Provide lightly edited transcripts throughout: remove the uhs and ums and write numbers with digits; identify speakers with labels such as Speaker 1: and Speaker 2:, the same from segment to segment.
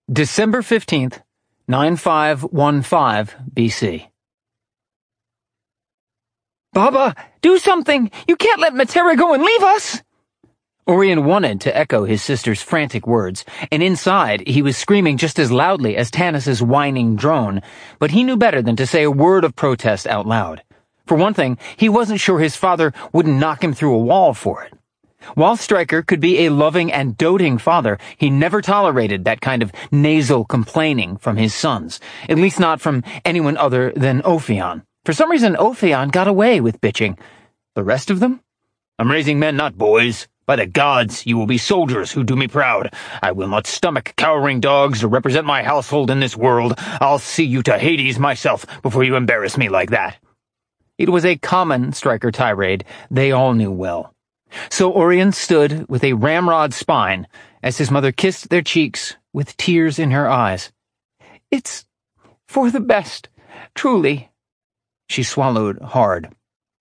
Speaker 1: December 15th, 9515 BC.
Speaker 2: Baba, do something! You can't let Matera go and leave us!
Speaker 1: Orion wanted to echo his sister's frantic words, and inside he was screaming just as loudly as Tanis's whining drone, but he knew better than to say a word of protest out loud. For one thing, he wasn't sure his father wouldn't knock him through a wall for it. While Stryker could be a loving and doting father, he never tolerated that kind of nasal complaining from his sons, at least not from anyone other than Ophion. For some reason, Ophion got away with bitching. The rest of them?
Speaker 3: I'm raising men, not boys. By the gods, you will be soldiers who do me proud. I will not stomach cowering dogs to represent my household in this world. I'll see you to Hades myself before you embarrass me like that.
Speaker 1: It was a common Stryker tirade they all knew well. So Orion stood with a ramrod spine as his mother kissed their cheeks with tears in her eyes.
Speaker 2: It's for the best, truly.
Speaker 1: She swallowed hard.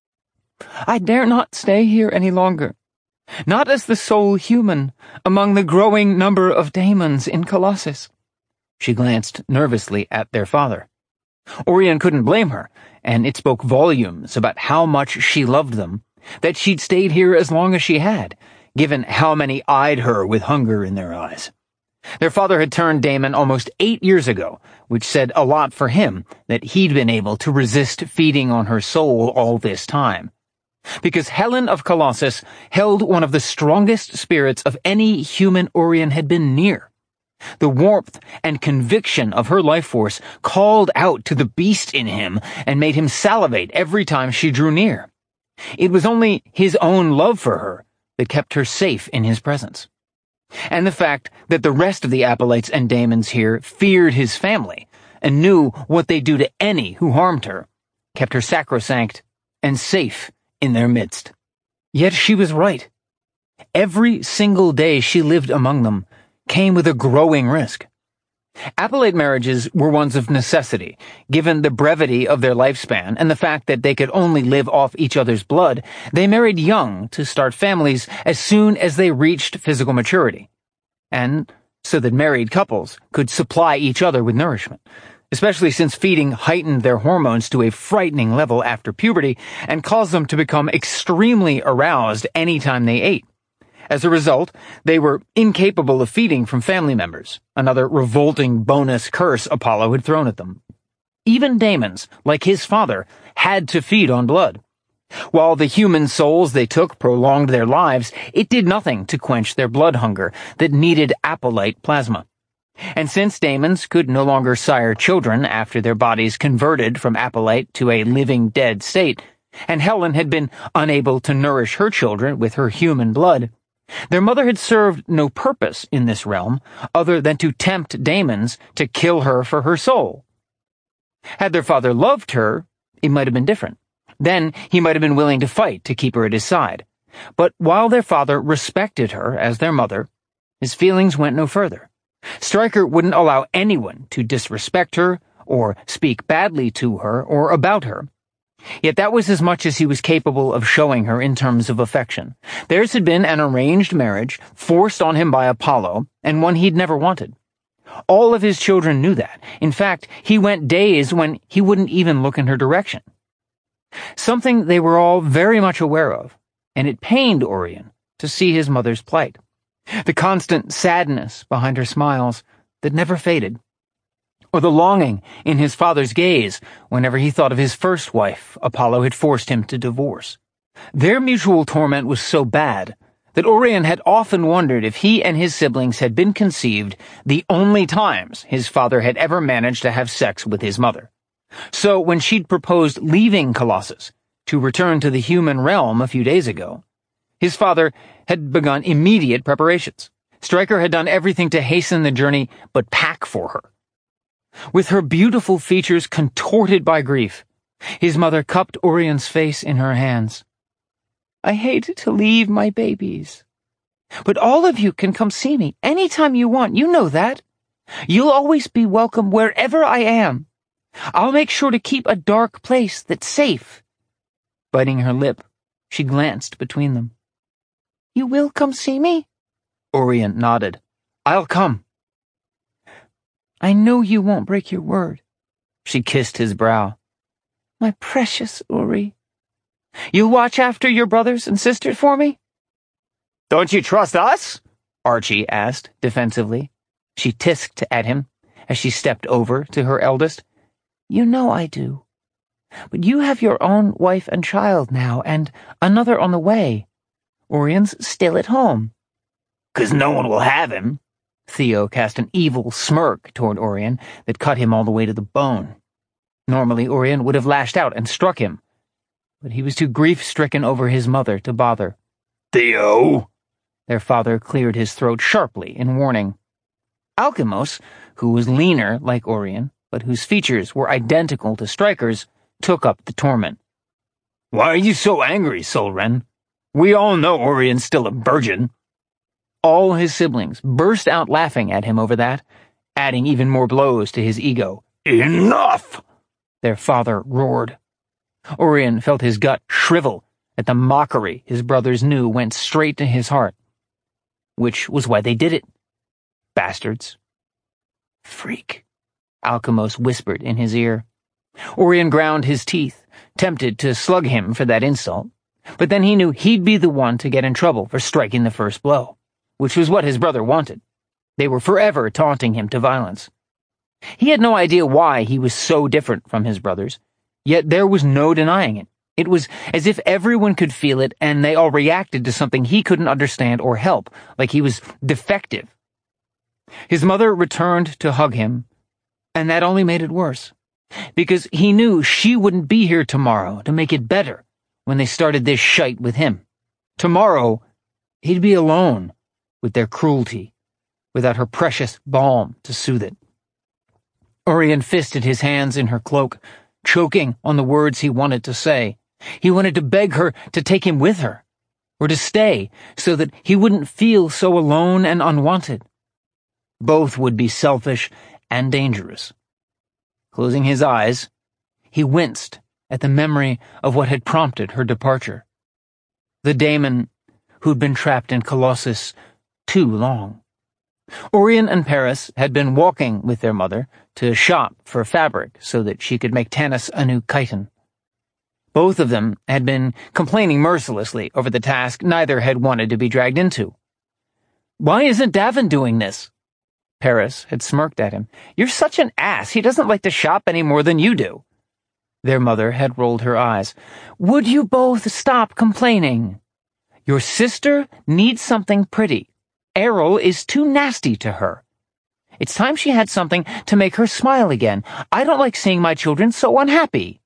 Speaker 2: I dare not stay here any longer. Not as the sole human among the growing number of daemons in Colossus.
Speaker 1: She glanced nervously at their father. Orion couldn't blame her, and it spoke volumes about how much she loved them, that she'd stayed here as long as she had, given how many eyed her with hunger in their eyes. Their father had turned daemon almost 8 years ago, which said a lot for him that he'd been able to resist feeding on her soul all this time. Because Helen of Colossus held one of the strongest spirits of any human Orion had been near. The warmth and conviction of her life force called out to the beast in him and made him salivate every time she drew near. It was only his own love for her that kept her safe in his presence. And the fact that the rest of the acolytes and daemons here feared his family and knew what they'd do to any who harmed her kept her sacrosanct and safe in their midst. Yet she was right. Every single day she lived among them came with a growing risk. Acolyte marriages were ones of necessity, given the brevity of their lifespan and the fact that they could only live off each other's blood. They married young to start families as soon as they reached physical maturity, and so that married couples could supply each other with nourishment, especially since feeding heightened their hormones to a frightening level after puberty and caused them to become extremely aroused anytime they ate. As a result, they were incapable of feeding from family members, another revolting bonus curse Apollo had thrown at them. Even daemons, like his father, had to feed on blood. While the human souls they took prolonged their lives, it did nothing to quench their blood hunger that needed acolyte plasma. And since daemons could no longer sire children after their bodies converted from acolyte to a living dead state, and Helen had been unable to nourish her children with her human blood, their mother had served no purpose in this realm other than to tempt daemons to kill her for her soul. Had their father loved her, it might have been different. Then he might have been willing to fight to keep her at his side. But while their father respected her as their mother, his feelings went no further. Stryker wouldn't allow anyone to disrespect her or speak badly to her or about her. Yet that was as much as he was capable of showing her in terms of affection. Theirs had been an arranged marriage, forced on him by Apollo, and one he'd never wanted. All of his children knew that. In fact, he went days when he wouldn't even look in her direction. Something they were all very much aware of, and it pained Orion to see his mother's plight. The constant sadness behind her smiles that never faded. Or the longing in his father's gaze whenever he thought of his first wife Apollo had forced him to divorce. Their mutual torment was so bad that Orion had often wondered if he and his siblings had been conceived the only times his father had ever managed to have sex with his mother. So when she'd proposed leaving Colossus to return to the human realm a few days ago, his father had begun immediate preparations. Stryker had done everything to hasten the journey but pack for her. With her beautiful features contorted by grief, his mother cupped Orion's face in her hands.
Speaker 2: I hate to leave my babies. But all of you can come see me anytime you want, you know that. You'll always be welcome wherever I am. I'll make sure to keep a dark place that's safe.
Speaker 1: Biting her lip, she glanced between them.
Speaker 2: You will come see me?
Speaker 1: Orion nodded. I'll come.
Speaker 2: I know you won't break your word. She kissed his brow. My precious Uri. You'll watch after your brothers and sisters for me?
Speaker 1: Don't you trust us? Archie asked defensively. She tisked at him as she stepped over to her eldest.
Speaker 2: You know I do. But you have your own wife and child now, and another on the way. Orion's still at home.
Speaker 1: 'Cause no one will have him. Theo cast an evil smirk toward Orion that cut him all the way to the bone. Normally, Orion would have lashed out and struck him, but he was too grief-stricken over his mother to bother. Theo! Their father cleared his throat sharply in warning. Alkimos, who was leaner like Orion, but whose features were identical to Stryker's, took up the torment. Why are you so angry, Solren? We all know Orion's still a virgin. All his siblings burst out laughing at him over that, adding even more blows to his ego. Enough! Their father roared. Orion felt his gut shrivel at the mockery his brothers knew went straight to his heart. Which was why they did it. Bastards. Freak, Alkimos whispered in his ear. Orion ground his teeth, tempted to slug him for that insult, but then he knew he'd be the one to get in trouble for striking the first blow, which was what his brother wanted. They were forever taunting him to violence. He had no idea why he was so different from his brothers, yet there was no denying it. It was as if everyone could feel it and they all reacted to something he couldn't understand or help, like he was defective. His mother returned to hug him, and that only made it worse, because he knew she wouldn't be here tomorrow to make it better when they started this shite with him. Tomorrow, he'd be alone with their cruelty, without her precious balm to soothe it. Orion fisted his hands in her cloak, choking on the words he wanted to say. He wanted to beg her to take him with her, or to stay, so that he wouldn't feel so alone and unwanted. Both would be selfish and dangerous. Closing his eyes, he winced at the memory of what had prompted her departure. The daemon who'd been trapped in Colossus too long. Orion and Paris had been walking with their mother to shop for fabric so that she could make Tanis a new chiton. Both of them had been complaining mercilessly over the task neither had wanted to be dragged into. Why isn't Davin doing this? Paris had smirked at him. You're such an ass. He doesn't like to shop any more than you do. Their mother had rolled her eyes. Would you both stop complaining? Your sister needs something pretty. Errol is too nasty to her. It's time she had something to make her smile again. I don't like seeing my children so unhappy.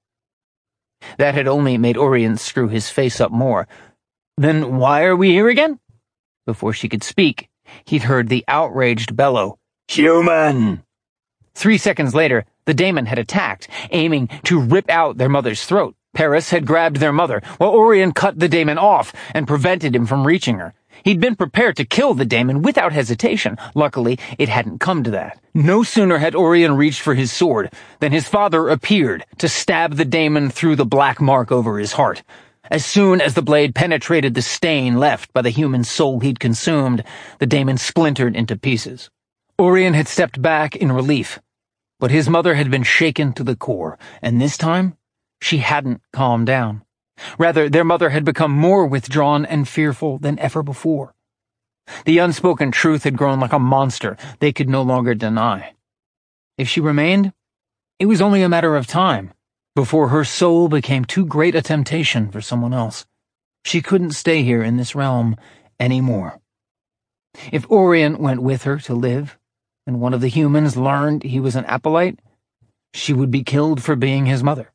Speaker 1: That had only made Orion screw his face up more. Then why are we here again? Before she could speak, he'd heard the outraged bellow, Human! 3 seconds later, the daemon had attacked, aiming to rip out their mother's throat. Paris had grabbed their mother, while Orion cut the daemon off and prevented him from reaching her. He'd been prepared to kill the daemon without hesitation. Luckily, it hadn't come to that. No sooner had Orion reached for his sword than his father appeared to stab the daemon through the black mark over his heart. As soon as the blade penetrated the stain left by the human soul he'd consumed, the daemon splintered into pieces. Orion had stepped back in relief, but his mother had been shaken to the core, and this time, she hadn't calmed down. Rather, their mother had become more withdrawn and fearful than ever before. The unspoken truth had grown like a monster they could no longer deny. If she remained, it was only a matter of time before her soul became too great a temptation for someone else. She couldn't stay here in this realm anymore. If Orion went with her to live, and one of the humans learned he was an Acolyte, she would be killed for being his mother.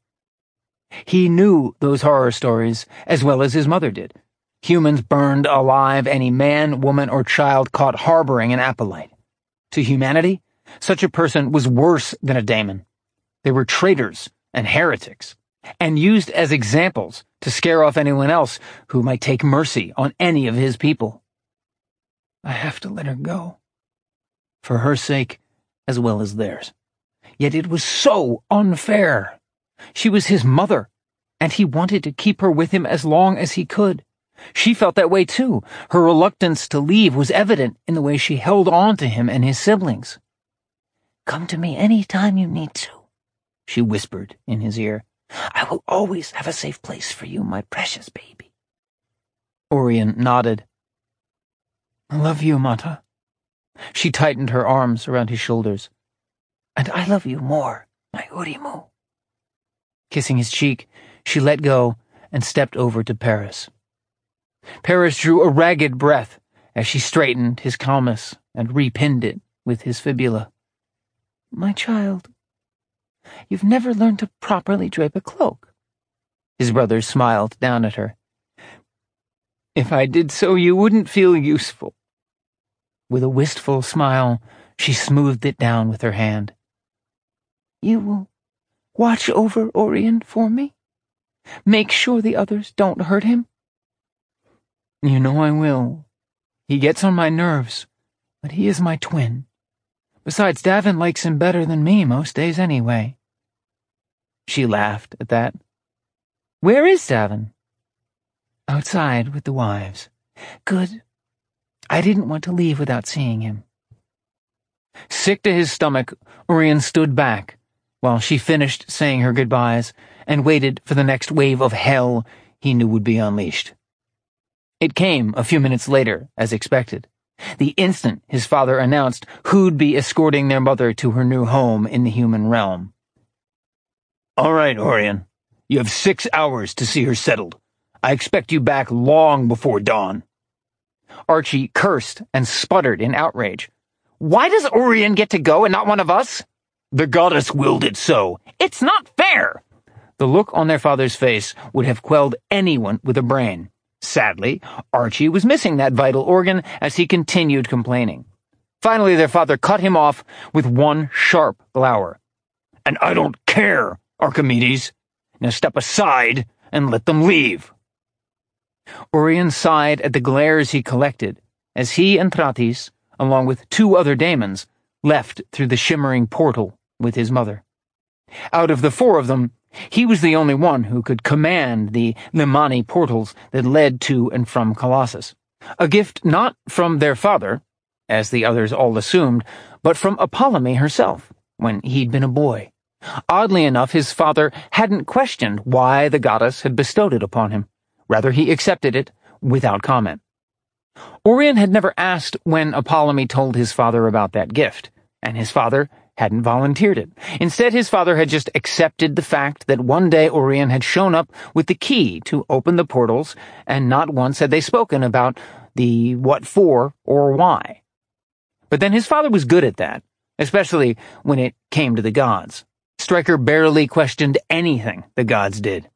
Speaker 1: He knew those horror stories as well as his mother did. Humans burned alive any man, woman, or child caught harboring an Acolyte. To humanity, such a person was worse than a daemon. They were traitors and heretics, and used as examples to scare off anyone else who might take mercy on any of his people. I have to let her go. For her sake, as well as theirs. Yet it was so unfair. She was his mother, and he wanted to keep her with him as long as he could. She felt that way too. Her reluctance to leave was evident in the way she held on to him and his siblings.
Speaker 2: Come to me any time you need to, she whispered in his ear. I will always have a safe place for you, my precious baby.
Speaker 1: Orion nodded. I love you, Mata. She tightened her arms around his shoulders.
Speaker 2: And I love you more, my Urimu.
Speaker 1: Kissing his cheek, she let go and stepped over to Paris. Paris drew a ragged breath as she straightened his calmus and repinned it with his fibula.
Speaker 2: My child, you've never learned to properly drape a cloak.
Speaker 1: His brother smiled down at her. If I did so, you wouldn't feel useful. With a wistful smile, she smoothed it down with her hand.
Speaker 2: You will watch over Orion for me? Make sure the others don't hurt him?
Speaker 1: You know I will. He gets on my nerves, but he is my twin. Besides, Davin likes him better than me most days anyway. She laughed at that. Where is Davin?
Speaker 2: Outside with the wives. Good. I didn't want to leave without seeing him.
Speaker 1: Sick to his stomach, Orion stood back while she finished saying her goodbyes and waited for the next wave of hell he knew would be unleashed. It came a few minutes later, as expected, the instant his father announced who'd be escorting their mother to her new home in the human realm. All right, Orion. You have 6 hours to see her settled. I expect you back long before dawn. Archie cursed and sputtered in outrage. Why does Orion get to go and not one of us?
Speaker 3: The goddess willed it so.
Speaker 1: It's not fair! The look on their father's face would have quelled anyone with a brain. Sadly, Archie was missing that vital organ as he continued complaining. Finally, their father cut him off with one sharp glower.
Speaker 3: And I don't care, Archimedes. Now step aside and let them leave.
Speaker 1: Orion sighed at the glares he collected as he and Thratis, along with 2 other daemons, left through the shimmering portal with his mother. Out of the 4 of them, he was the only one who could command the Limani portals that led to and from Colossus. A gift not from their father, as the others all assumed, but from Apollome herself, when he'd been a boy. Oddly enough, his father hadn't questioned why the goddess had bestowed it upon him. Rather, he accepted it without comment. Orion had never asked when Apollome told his father about that gift, and his father hadn't volunteered it. Instead, his father had just accepted the fact that one day Orion had shown up with the key to open the portals, and not once had they spoken about the what for or why. But then his father was good at that, especially when it came to the gods. Stryker barely questioned anything the gods did.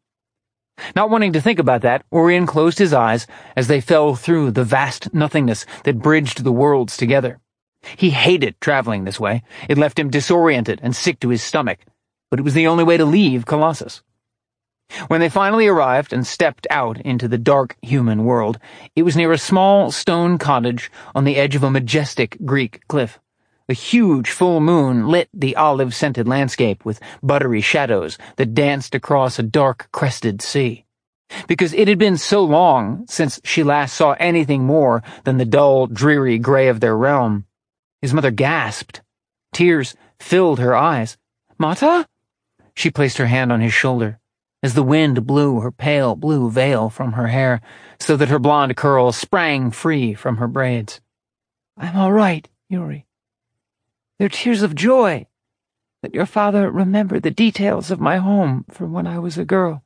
Speaker 1: Not wanting to think about that, Orion closed his eyes as they fell through the vast nothingness that bridged the worlds together. He hated traveling this way. It left him disoriented and sick to his stomach, but it was the only way to leave Colossus. When they finally arrived and stepped out into the dark human world, it was near a small stone cottage on the edge of a majestic Greek cliff. A huge full moon lit the olive-scented landscape with buttery shadows that danced across a dark-crested sea. Because it had been so long since she last saw anything more than the dull, dreary gray of their realm, his mother gasped. Tears filled her eyes. "Mata?" She placed her hand on his shoulder as the wind blew her pale blue veil from her hair so that her blonde curls sprang free from her braids. "I'm all right, Yuri. They're tears of joy that your father remembered the details of my home from when I was a girl.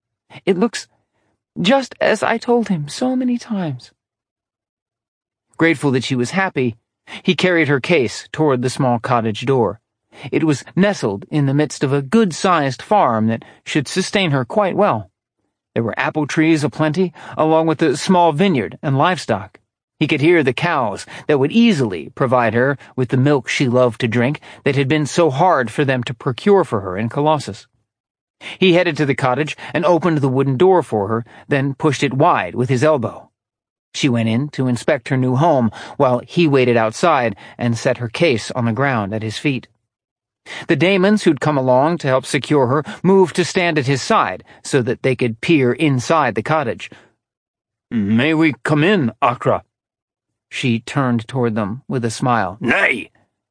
Speaker 1: It looks just as I told him so many times." Grateful that she was happy, he carried her case toward the small cottage door. It was nestled in the midst of a good-sized farm that should sustain her quite well. There were apple trees aplenty, along with a small vineyard and livestock. He could hear the cows that would easily provide her with the milk she loved to drink that had been so hard for them to procure for her in Colossus. He headed to the cottage and opened the wooden door for her, then pushed it wide with his elbow. She went in to inspect her new home while he waited outside and set her case on the ground at his feet. The daemons who'd come along to help secure her moved to stand at his side so that they could peer inside the cottage.
Speaker 3: "May we come in, Akra?"
Speaker 1: She turned toward them with a smile.
Speaker 3: "Nay,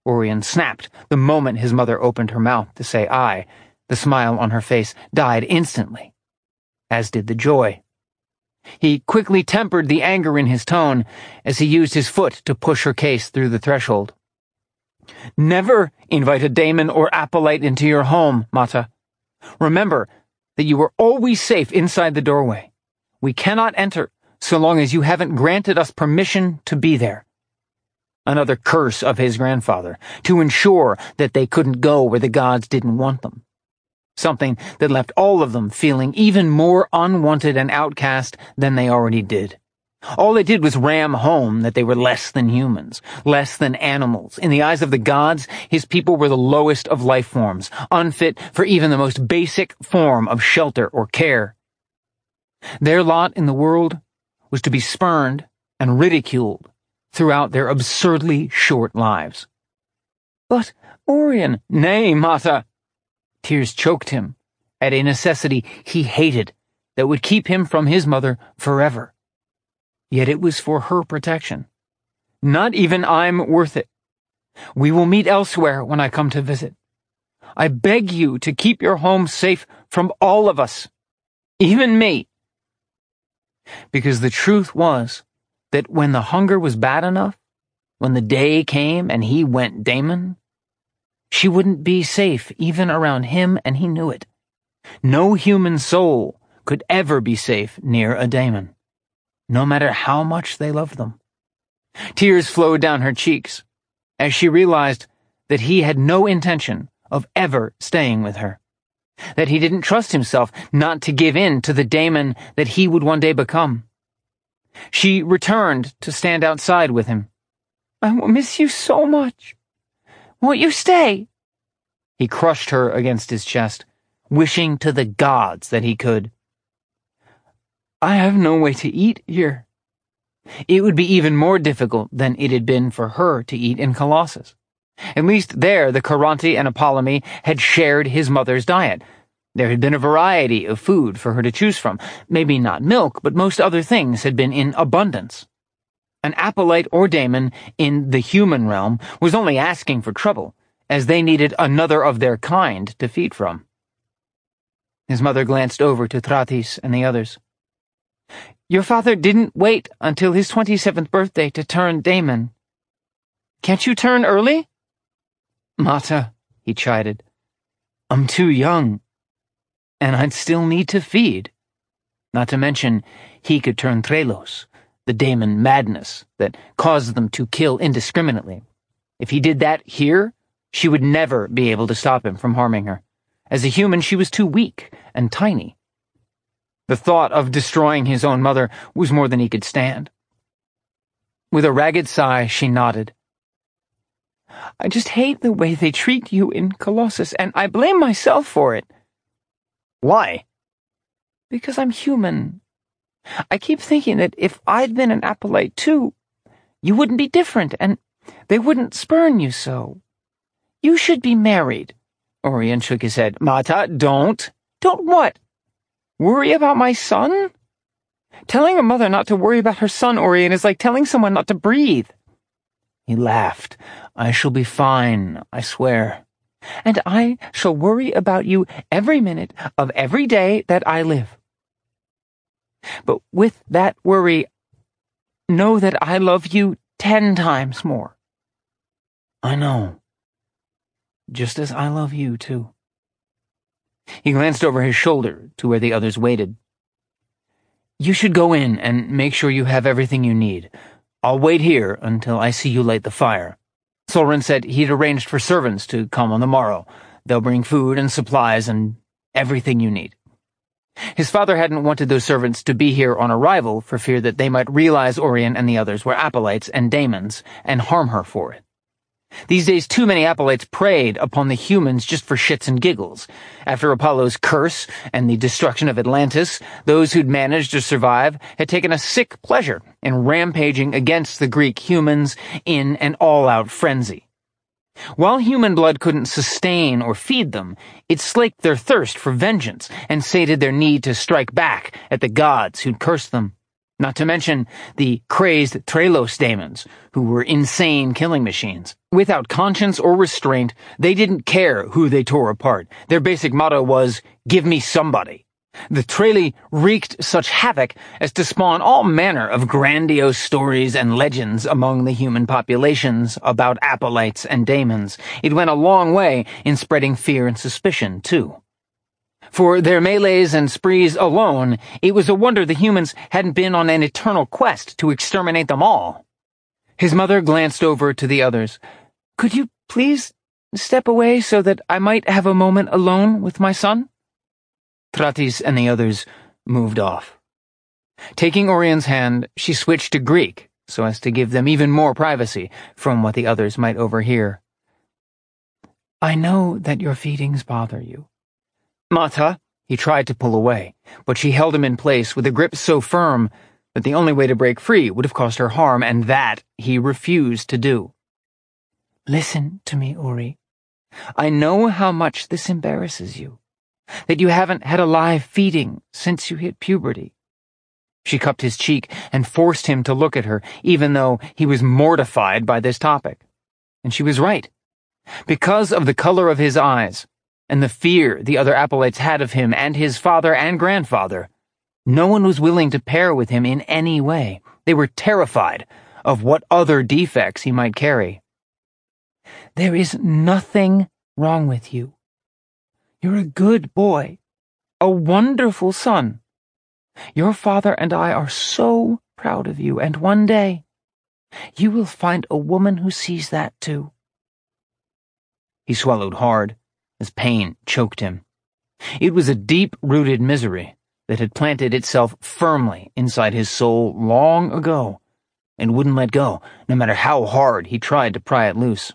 Speaker 1: Orion snapped the moment his mother opened her mouth to say I. The smile on her face died instantly, as did the joy. He quickly tempered the anger in his tone as he used his foot to push her case through the threshold. Never invite a daemon or acolyte into your home, Mata. Remember that you are always safe inside the doorway. We cannot enter so long as you haven't granted us permission to be there. Another curse of his grandfather, to ensure that they couldn't go where the gods didn't want them. Something that left all of them feeling even more unwanted and outcast than they already did. All it did was ram home that they were less than humans, less than animals. In the eyes of the gods, his people were the lowest of life forms, unfit for even the most basic form of shelter or care. Their lot in the world was to be spurned and ridiculed throughout their absurdly short lives. But Orion, nay, Mata! Tears choked him at a necessity he hated that would keep him from his mother forever. Yet it was for her protection. Not even I'm worth it. We will meet elsewhere when I come to visit. I beg you to keep your home safe from all of us, even me. Because the truth was that when the hunger was bad enough, when the day came and he went daemon, she wouldn't be safe even around him, and he knew it. No human soul could ever be safe near a daemon, no matter how much they loved them. Tears flowed down her cheeks as she realized that he had no intention of ever staying with her, that he didn't trust himself not to give in to the daemon that he would one day become. She returned to stand outside with him. I will miss you so much. Won't you stay? He crushed her against his chest, wishing to the gods that he could. I have no way to eat here. It would be even more difficult than it had been for her to eat in Colossus. At least there the Caronte and Apollemy had shared his mother's diet. There had been a variety of food for her to choose from. Maybe not milk, but most other things had been in abundance. An acolyte or daemon in the human realm was only asking for trouble, as they needed another of their kind to feed from. His mother glanced over to Thratis and the others. Your father didn't wait until his 27th birthday to turn daemon. Can't you turn early? Mata, he chided, I'm too young, and I'd still need to feed. Not to mention, he could turn Trelos, the daemon madness that caused them to kill indiscriminately. If he did that here, she would never be able to stop him from harming her. As a human, she was too weak and tiny. The thought of destroying his own mother was more than he could stand. With a ragged sigh, she nodded. I just hate the way they treat you in Colossus, and I blame myself for it.
Speaker 3: Why?
Speaker 1: Because I'm human. I keep thinking that if I'd been an acolyte too, you wouldn't be different, and they wouldn't spurn you so. You should be married. Orion shook his head. Mata, don't. Don't what? Worry about my son? Telling a mother not to worry about her son, Orion, is like telling someone not to breathe. He laughed. I shall be fine, I swear. And I shall worry about you every minute of every day that I live. But with that worry, know that I love you 10 times more. I know. Just as I love you, too. He glanced over his shoulder to where the others waited. You should go in and make sure you have everything you need. I'll wait here until I see you light the fire. Solrin said he'd arranged for servants to come on the morrow. They'll bring food and supplies and everything you need. His father hadn't wanted those servants to be here on arrival for fear that they might realize Orion and the others were acolytes and daemons and harm her for it. These days, too many acolytes preyed upon the humans just for shits and giggles. After Apollo's curse and the destruction of Atlantis, those who'd managed to survive had taken a sick pleasure in rampaging against the Greek humans in an all-out frenzy. While human blood couldn't sustain or feed them, it slaked their thirst for vengeance and sated their need to strike back at the gods who'd cursed them. Not to mention the crazed Trelos daemons, who were insane killing machines. Without conscience or restraint, they didn't care who they tore apart. Their basic motto was, "Give me somebody." The Treli wreaked such havoc as to spawn all manner of grandiose stories and legends among the human populations about acolytes and daemons. It went a long way in spreading fear and suspicion, too. For their melees and sprees alone, it was a wonder the humans hadn't been on an eternal quest to exterminate them all. His mother glanced over to the others. "Could you please step away so that I might have a moment alone with my son?" Tratis and the others moved off. Taking Orion's hand, she switched to Greek so as to give them even more privacy from what the others might overhear. "I know that your feedings bother you." "Mata," he tried to pull away, but she held him in place with a grip so firm that the only way to break free would have caused her harm, and that he refused to do. "Listen to me, Ori. I know how much this embarrasses you, that you haven't had a live feeding since you hit puberty." She cupped his cheek and forced him to look at her, even though he was mortified by this topic. And she was right. Because of the color of his eyes, and the fear the other acolytes had of him and his father and grandfather, no one was willing to pair with him in any way. They were terrified of what other defects he might carry. "There is nothing wrong with you. You're a good boy, a wonderful son. Your father and I are so proud of you, and one day you will find a woman who sees that too." He swallowed hard as pain choked him. It was a deep-rooted misery that had planted itself firmly inside his soul long ago and wouldn't let go, no matter how hard he tried to pry it loose.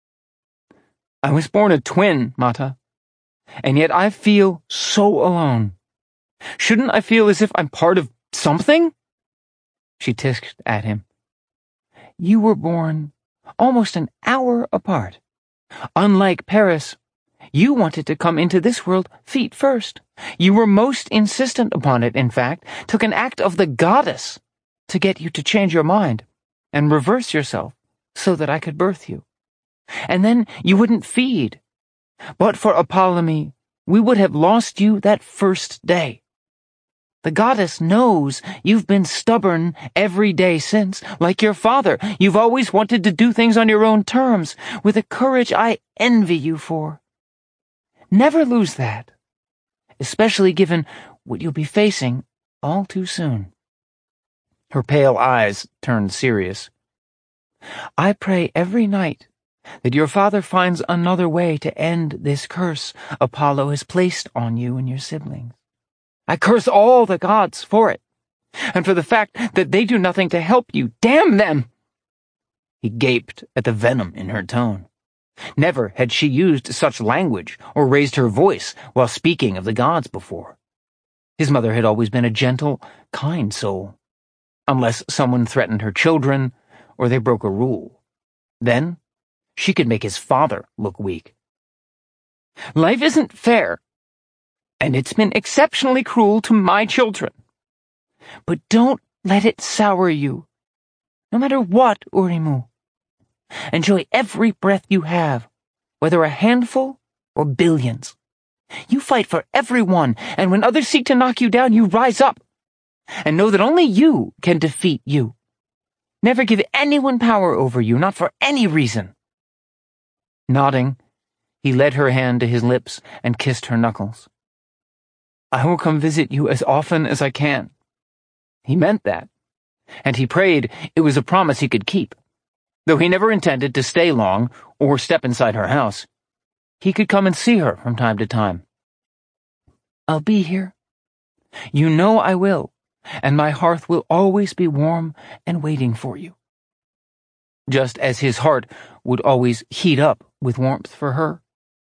Speaker 1: "I was born a twin, Mata, and yet I feel so alone. Shouldn't I feel as if I'm part of something?" She tisked at him. "You were born almost an hour apart. Unlike Paris, you wanted to come into this world feet first. You were most insistent upon it, in fact, took an act of the goddess to get you to change your mind and reverse yourself so that I could birth you. And then you wouldn't feed. But for Apollemy, we would have lost you that first day. The goddess knows you've been stubborn every day since. Like your father, you've always wanted to do things on your own terms, with a courage I envy you for. Never lose that, especially given what you'll be facing all too soon." Her pale eyes turned serious. "I pray every night that your father finds another way to end this curse Apollo has placed on you and your siblings. I curse all the gods for it, and for the fact that they do nothing to help you. Damn them!" He gaped at the venom in her tone. Never had she used such language or raised her voice while speaking of the gods before. His mother had always been a gentle, kind soul, unless someone threatened her children or they broke a rule. Then she could make his father look weak. "Life isn't fair, and it's been exceptionally cruel to my children. But don't let it sour you, no matter what, Urimu. Enjoy every breath you have, whether a handful or billions. You fight for everyone, and when others seek to knock you down, you rise up. And know that only you can defeat you. Never give anyone power over you, not for any reason." Nodding, he led her hand to his lips and kissed her knuckles. "I will come visit you as often as I can." He meant that, and he prayed it was a promise he could keep. Though he never intended to stay long or step inside her house, he could come and see her from time to time. "I'll be here. You know I will, and my hearth will always be warm and waiting for you." Just as his heart would always heat up with warmth for her.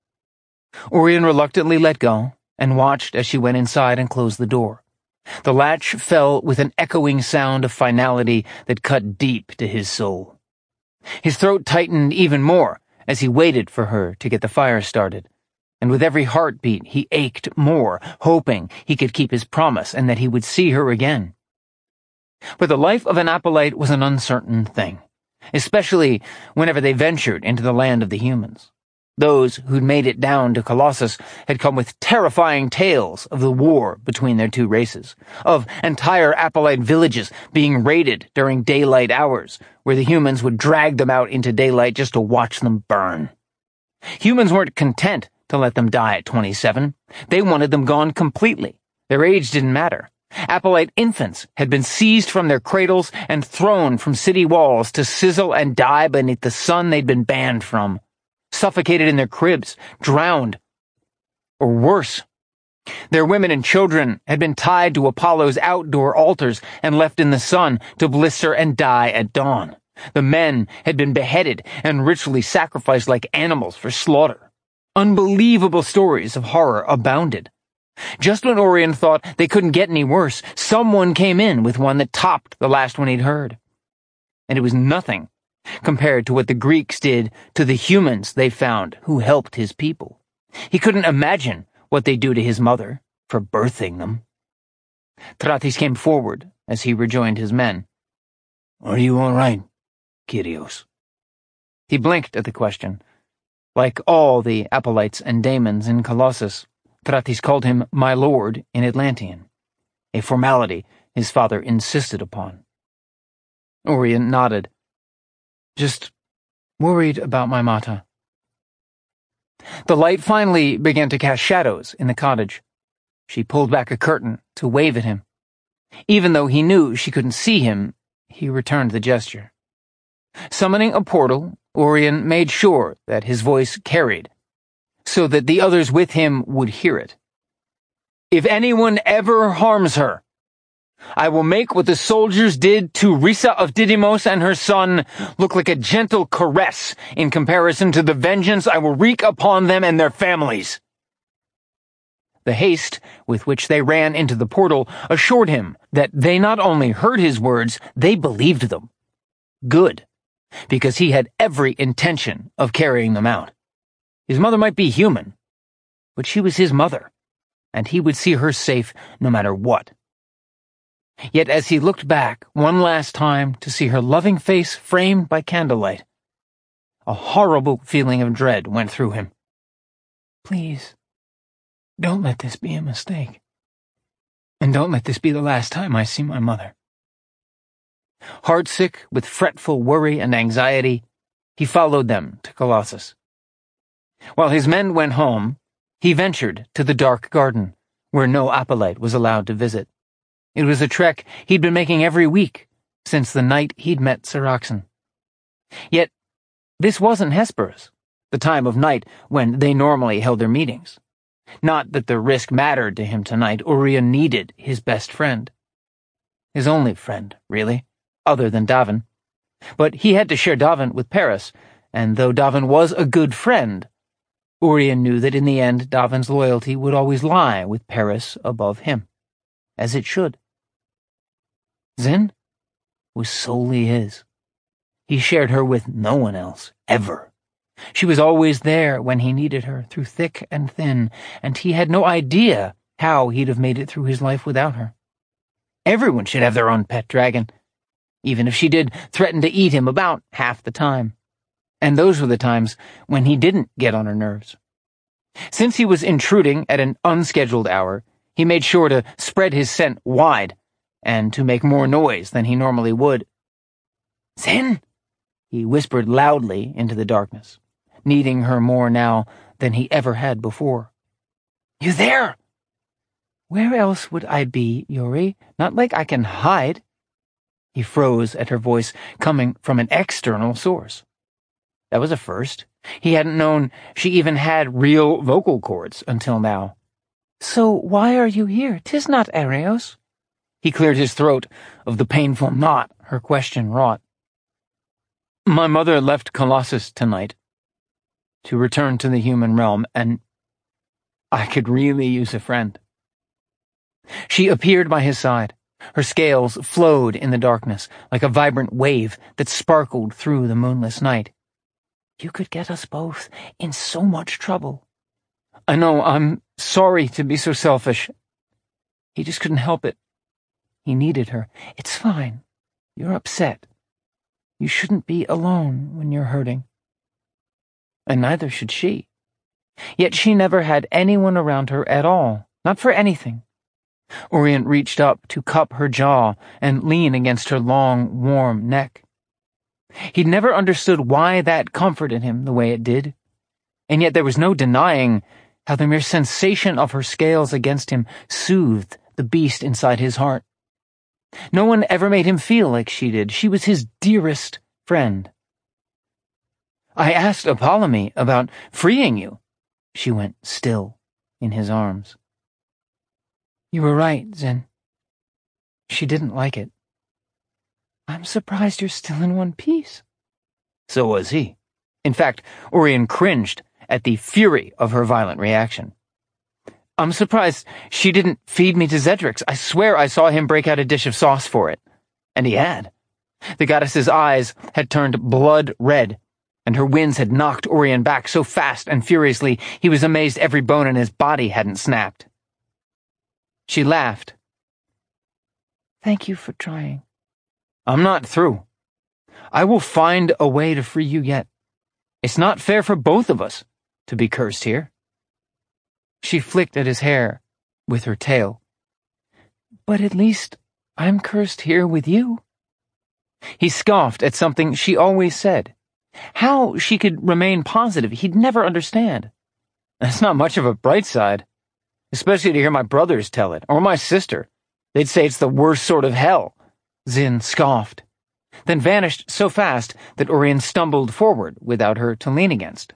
Speaker 1: Orion reluctantly let go and watched as she went inside and closed the door. The latch fell with an echoing sound of finality that cut deep to his soul. His throat tightened even more as he waited for her to get the fire started, and with every heartbeat he ached more, hoping he could keep his promise and that he would see her again. But the life of an Apolyte was an uncertain thing, especially whenever they ventured into the land of the humans. Those who'd made it down to Colossus had come with terrifying tales of the war between their two races, of entire Apolyte villages being raided during daylight hours, where the humans would drag them out into daylight just to watch them burn. Humans weren't content to let them die at 27. They wanted them gone completely. Their age didn't matter. Apolyte infants had been seized from their cradles and thrown from city walls to sizzle and die beneath the sun they'd been banned from. Suffocated in their cribs, drowned, or worse. Their women and children had been tied to Apollo's outdoor altars and left in the sun to blister and die at dawn. The men had been beheaded and ritually sacrificed like animals for slaughter. Unbelievable stories of horror abounded. Just when Orion thought they couldn't get any worse, someone came in with one that topped the last one he'd heard. And it was nothing compared to what the Greeks did to the humans they found who helped his people. He couldn't imagine what they'd do to his mother for birthing them. Tratis came forward as he rejoined his men.
Speaker 3: "Are you all right, Kyrios?"
Speaker 1: He blinked at the question. Like all the Apolytes and daemons in Colossus, Tratis called him my lord in Atlantean, a formality his father insisted upon. Orion nodded. "Just worried about my Mata." The light finally began to cast shadows in the cottage. She pulled back a curtain to wave at him. Even though he knew she couldn't see him, he returned the gesture. Summoning a portal, Orion made sure that his voice carried, so that the others with him would hear it. "If anyone ever harms her, I will make what the soldiers did to Risa of Didymos and her son look like a gentle caress in comparison to the vengeance I will wreak upon them and their families." The haste with which they ran into the portal assured him that they not only heard his words, they believed them. Good, because he had every intention of carrying them out. His mother might be human, but she was his mother, and he would see her safe no matter what. Yet as he looked back one last time to see her loving face framed by candlelight, a horrible feeling of dread went through him. "Please, don't let this be a mistake. And don't let this be the last time I see my mother." Heartsick with fretful worry and anxiety, he followed them to Colossus. While his men went home, he ventured to the dark garden, where no Apolyte was allowed to visit. It was a trek he'd been making every week since the night he'd met Saraxen. Yet, this wasn't Hesperus, the time of night when they normally held their meetings. Not that the risk mattered to him tonight. Orion needed his best friend. His only friend, really, other than Davin. But he had to share Davin with Paris, and though Davin was a good friend, Orion knew that in the end Davin's loyalty would always lie with Paris above him, as it should. Zin was solely his. He shared her with no one else, ever. She was always there when he needed her, through thick and thin, and he had no idea how he'd have made it through his life without her. Everyone should have their own pet dragon, even if she did threaten to eat him about half the time. And those were the times when he didn't get on her nerves. Since he was intruding at an unscheduled hour, he made sure to spread his scent wide, and to make more noise than he normally would. "Zin!" he whispered loudly into the darkness, needing her more now than he ever had before. "You there?" "Where else would I be, Yuri? Not like I can hide." He froze at her voice coming from an external source. That was a first. He hadn't known she even had real vocal cords until now. "So why are you here? 'Tis not Areos." He cleared his throat of the painful knot her question wrought. "My mother left Colossus tonight to return to the human realm, and I could really use a friend." She appeared by his side. Her scales flowed in the darkness like a vibrant wave that sparkled through the moonless night. "You could get us both in so much trouble." "I know, I'm sorry to be so selfish." He just couldn't help it.
Speaker 2: He needed her. "It's fine. You're upset. You shouldn't be alone when you're hurting." And neither should she. Yet she never had anyone around her at all, not for anything. Orien reached up to cup her jaw and lean against her long, warm neck. He'd never understood why that comforted him the way it did, and yet there was no denying how the mere sensation of her scales against him soothed the beast inside his heart. No one ever made him feel like she did. She was his dearest friend. "I asked Apollome about freeing you." She went still in his arms. "You were right, Zin. She didn't like it." "I'm surprised you're still in one piece."
Speaker 1: So was he. In fact, Orien cringed at the fury of her violent reaction. "I'm surprised she didn't feed me to Zedrix. I swear I saw him break out a dish of sauce for it." And he had. The goddess's eyes had turned blood red, and her winds had knocked Orien back so fast and furiously he was amazed every bone in his body hadn't snapped. She laughed.
Speaker 2: "Thank you for trying."
Speaker 1: "I'm not through. I will find a way to free you yet. It's not fair for both of us to be cursed here."
Speaker 2: She flicked at his hair with her tail. "But at least I'm cursed here with you."
Speaker 1: He scoffed at something she always said. How she could remain positive, he'd never understand. That's not much of a bright side, especially to hear my brothers tell it, or my sister. They'd say it's the worst sort of hell. Zin scoffed, then vanished so fast that Orien stumbled forward without her to lean against.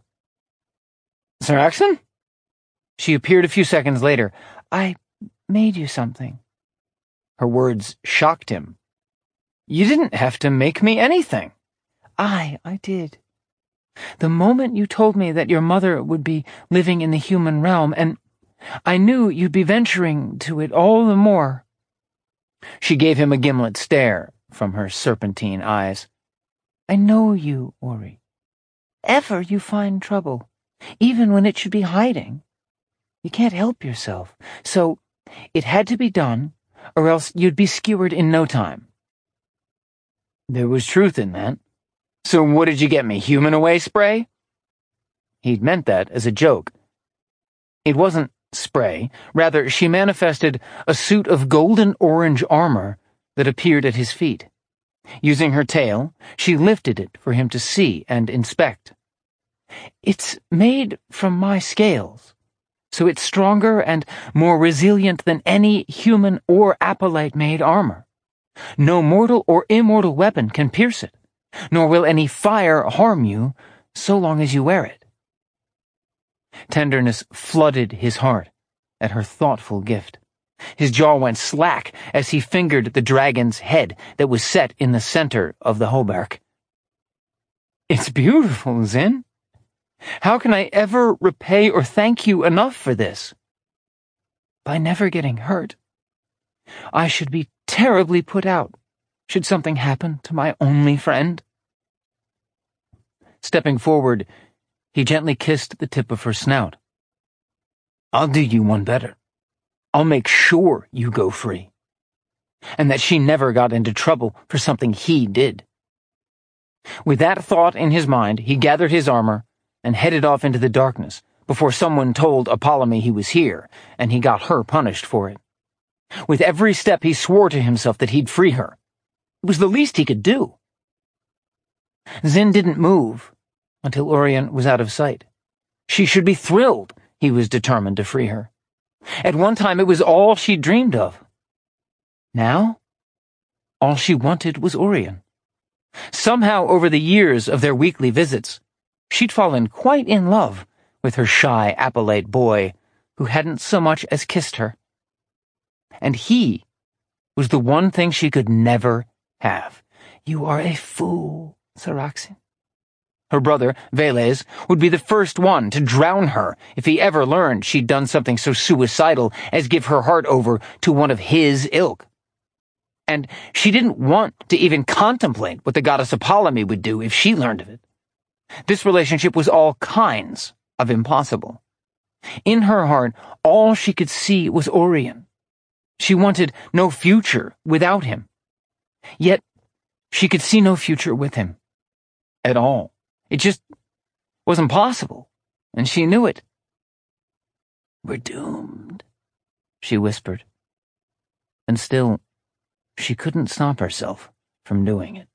Speaker 1: "Saraxin?" She appeared a few seconds later.
Speaker 2: "I made you something."
Speaker 1: Her words shocked him. "You didn't have to make me anything."
Speaker 2: I did. The moment you told me that your mother would be living in the human realm, and I knew you'd be venturing to it all the more."
Speaker 1: She gave him a gimlet stare from her serpentine eyes.
Speaker 2: "I know you, Ori. Ever you find trouble, even when it should be hiding. You can't help yourself, so it had to be done, or else you'd be skewered in no time."
Speaker 1: There was truth in that. "So what did you get me, human away spray?" He'd meant that as a joke. It wasn't spray. Rather, she manifested a suit of golden-orange armor that appeared at his feet. Using her tail, she lifted it for him to see and inspect.
Speaker 2: "It's made from my scales, so it's stronger and more resilient than any human or Apolite-made armor. No mortal or immortal weapon can pierce it, nor will any fire harm you so long as you wear it."
Speaker 1: Tenderness flooded his heart at her thoughtful gift. His jaw went slack as he fingered the dragon's head that was set in the center of the hauberk. "It's beautiful, Zin. How can I ever repay or thank you enough for this?"
Speaker 2: "By never getting hurt. I should be terribly put out should something happen to my only friend."
Speaker 1: Stepping forward, he gently kissed the tip of her snout. "I'll do you one better. I'll make sure you go free, and that she never got into trouble for something he did." With that thought in his mind, he gathered his armor and headed off into the darkness before someone told Apollome he was here, and he got her punished for it. With every step he swore to himself that he'd free her. It was the least he could do. Zin didn't move until Orien was out of sight. She should be thrilled he was determined to free her. At one time it was all she dreamed of. Now, all she wanted was Orien. Somehow, over the years of their weekly visits, she'd fallen quite in love with her shy Apolite boy who hadn't so much as kissed her. And he was the one thing she could never have.
Speaker 2: "You are a fool, Saraxin."
Speaker 1: Her brother, Veles, would be the first one to drown her if he ever learned she'd done something so suicidal as give her heart over to one of his ilk. And she didn't want to even contemplate what the goddess Apollome would do if she learned of it. This relationship was all kinds of impossible. In her heart, all she could see was Orien. She wanted no future without him. Yet, she could see no future with him. At all. It just wasn't possible, and she knew it. "We're doomed," she whispered. And still, she couldn't stop herself from doing it.